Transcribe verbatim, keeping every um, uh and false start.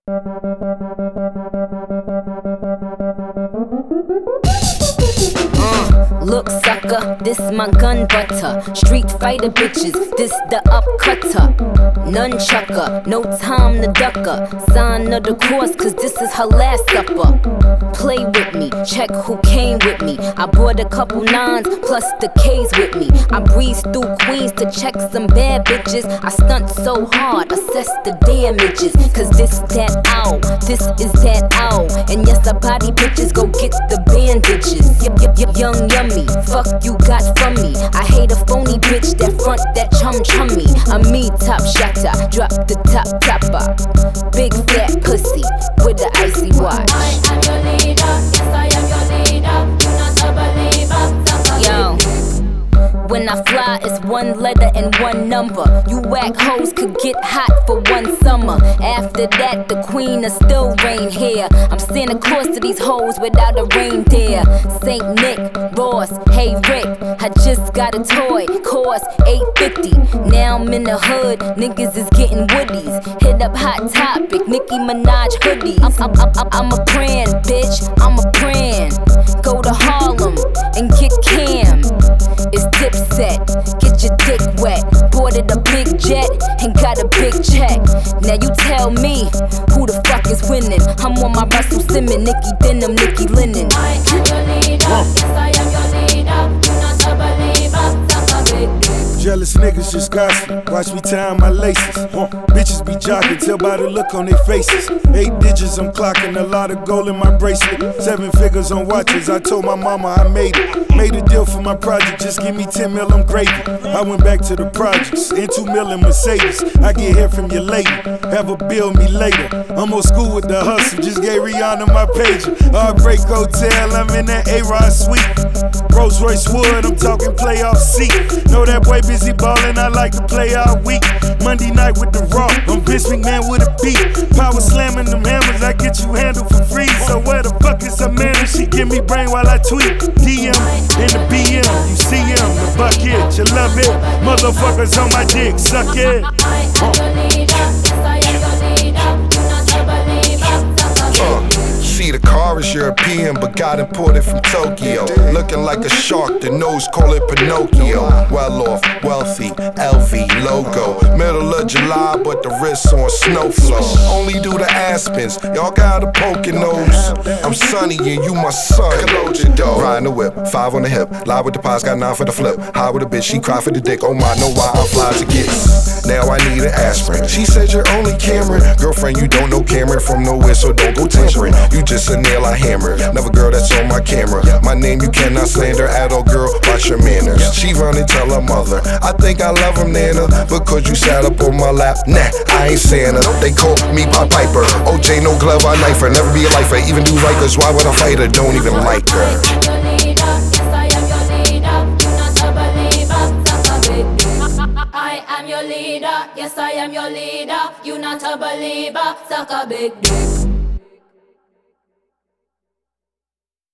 Uh, look sucker, this my gun butter. Street fighter bitches, this the upcutter. Nunchucker, no time to ducker. Sign of the course, cause this is her last supper. Play with me, check who came with me. I brought a couple nines, plus the K's with me. I breeze through Queens to check some bad bitches. I stunt so hard, assess the damages. Cause this that ow, this is that ow. And yes, I body bitches, go get the bandages. Y y y young yummy, fuck you got from me. I hate a phony bitch that front that chum chummy. I'm me top shotter, drop the top topper. Big fat pussy with the icy watch. I am your leader, yes I am your leader. You not a believer, Yo, when I fly, it's one letter and one number. You whack hoes could get hot for one summer. After that, the queen will still reign here. I'm Santa Claus to these hoes without a reindeer. Saint Nick, Ross, hey Rick, I just got a toy, cost eight fifty. Now I'm in the hood, niggas is getting woodies. Hit up Hot Topic, Nicki Minaj hoodies. I'm, I'm, I'm, I'm a brand, bitch, I'm a brand. Go to Harlem and get Cam. It's Dipset, get your dick wet. Boarded a big jet and got a big check. Now you tell me who the fuck is winning. I'm on my Russell Simmons, Nicki Denim, Nicki Linen. I am your leader, yes I am your leader. You not a believer, suck a big dick. Jealous niggas just gossip, watch me tie my laces. Huh. Bitches be jocking, tell by the look on their faces. Eight digits I'm clocking, a lot of gold in my bracelet. Seven figures on watches, I told my mama I made it. Made a deal for my project, just give me ten mil, I'm gravy. I went back to the projects, in two mil in Mercedes. I get here from your lady, have her bill me later. I'm old school with the hustle, just gave Rihanna my pager. Heartbreak Hotel, I'm in that A-Rod suite. Rolls Royce Wood, I'm talking playoff seat. Know that boy busy ballin', I like to play all week. Monday night with the Raw, I'm Vince McMahon with a beat. Power slamming them hammers, I get you handled for free. So where the fuck is her man? She give me brain while I tweet. D M in the B M, you see him, the bucket, you love it. Motherfuckers on my dick, suck it. I am your leader, yes I am your leader. You not a believer, suck a big dick. See, the car is European, but got imported from Tokyo. Looking like a shark, the nose call it Pinocchio. Well off, wealthy, L V logo. Middle of July, but the wrist on snow flow. Only do the Aspens, y'all got a poking nose. I'm Sunny and you my son. Riding the whip, five on the hip. Lie with the pies, got nine for the flip. High with a bitch, she cry for the dick. Oh my, know why I'm fly to get. Now I need an aspirin. She said you're only Cameron. Girlfriend, you don't know Cameron from nowhere, so don't go tampering. You just a nail I hammer. Never girl that's on my camera. My name you cannot slander at all, girl. Watch your manners. She run and tell her mother, I think I love him, Nana, because you sat up on my lap. Nah, I ain't Santa. They call me Pop Piper. O J, no glove, I knife her. Never be a lifer, even do Rikers. Why would I fight her? Don't even like her. I am your leader, yes I am your leader. You not a believer, suck a big dick. I am your leader, yes I am your leader. You not a believer, suck a big dick.